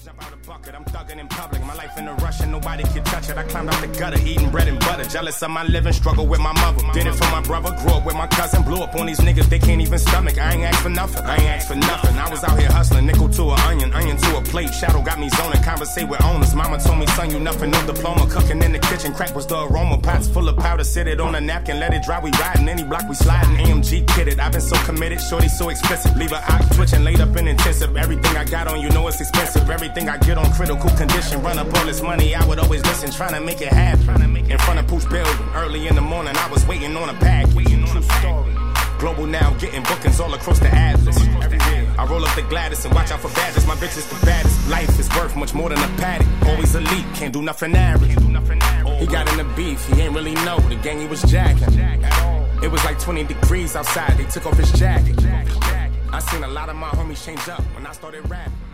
jump out a bucket, I'm thugging in public. My life in a rush and nobody can touch it. I climbed out the gutter, eating bread and butter. Jealous of my living, struggle with my mother. Did it for my brother, grew up with my cousin. Blew up on these niggas, they can't even stomach. I ain't asked for nothing, I was out here hustling, nickel to an onion to a plate. Shadow got me zoning, conversate with owners. Mama told me, son, you nothing, no diploma. Cooking in the kitchen, crack was the aroma. Pots full of powder, sit it on a napkin, let it dry, we riding. Any block we sliding, AMG kitted. I've been so committed, shorty so explicit. Leave her out twitching, laid up in intensive. Everything I got on, you know it's expensive. Everything I get on critical condition. Run up all this money, I would always listen, trying to make it happen. In front of Pooch building, early in the morning, I was waiting on a package. True story. Global now, getting bookings all across the atlas. I roll up the Gladys and watch out for badges. My bitch is the baddest. Life is worth much more than a paddock. Always elite, can't do nothing average. He got in the beef, he ain't really know the gang he was jacking. It was like 20 degrees outside, they took off his jacket. I seen a lot of my homies change up when I started rapping.